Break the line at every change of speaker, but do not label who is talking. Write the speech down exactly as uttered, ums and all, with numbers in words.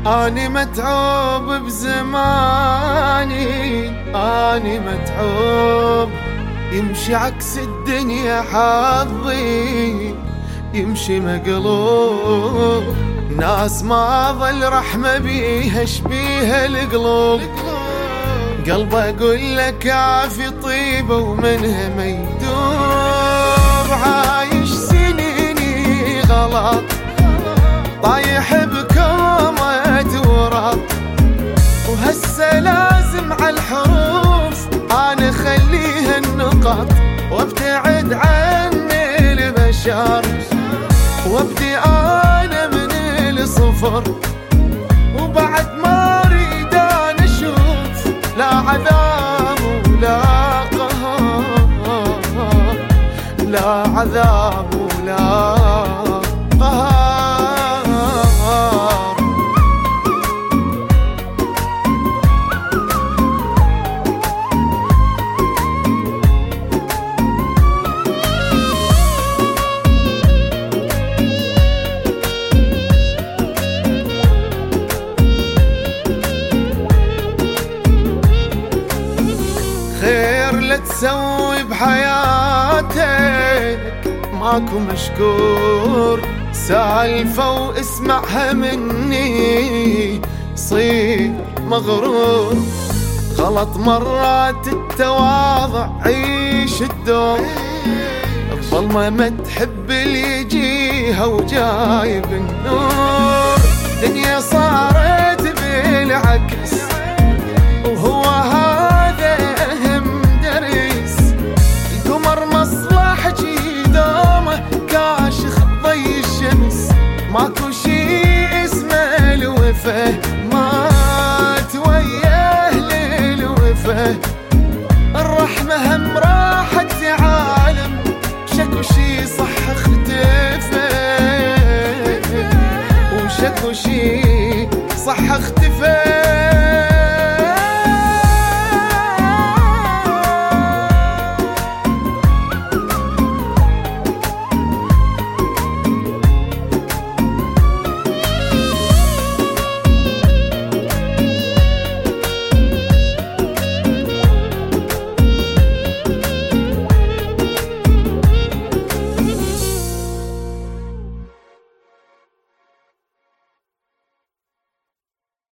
أني متعوب بزماني، أني متعوب يمشي عكس الدنيا حظي، يمشي مقلوب ناس ما ظل رحمة بيها شبيها القلوب. قلب أقول لك عافي طيبة ومنها ما يدوب، عايش سنيني غلط طايح بكومة ورط، وهسه لازم عالحروف أنا خليها النقط، وابتعد عن البشر وابدي أنا من الصفر، وبعد ما أريد أنا أشوف لا عذاب ولا قهر، لا عذاب ولا قهر. خير لا تسوي بحياتك ماكو مشكور، سالفة واسمعها مني صير مغرور، غلط مرات التواضع عيش الدور، الظلمة ما تحب اللي يجيها وجايب النور، دنيا صارت بالعكس